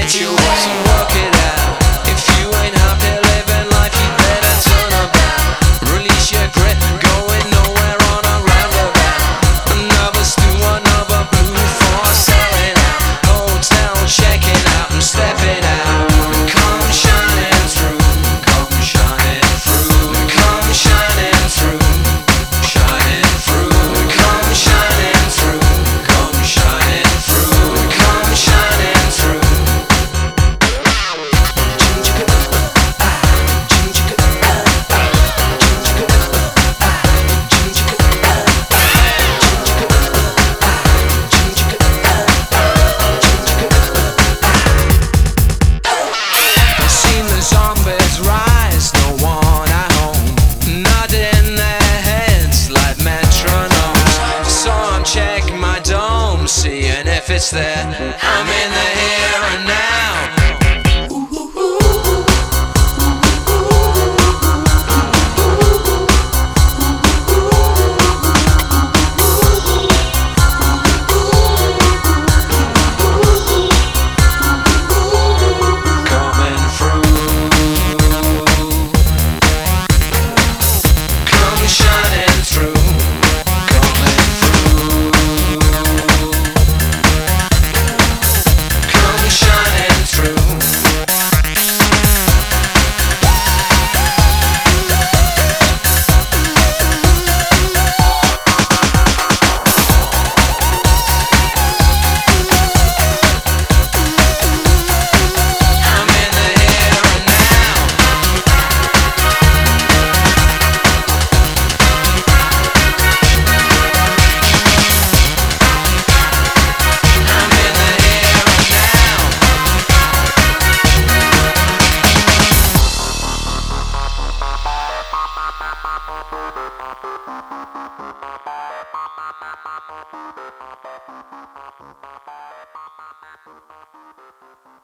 get your way. So work it out. If you ain't happy living life, you better turn about. Release your grip, going nowhere on a roundabout. Another stew, another blue for selling out. Hotel checking out and stepping out. Come shining through, come shining through, come shining through, shining through, come shining through, come shining through, come shining through. Seen the zombies rise, no one at home, nodding their heads like metronomes. Saw 'em check my dome, seeing if it's there. I'm in the here and now. Coming through, come shining through, coming through, come shining through. I'm in the here and now. I'm in the here and now.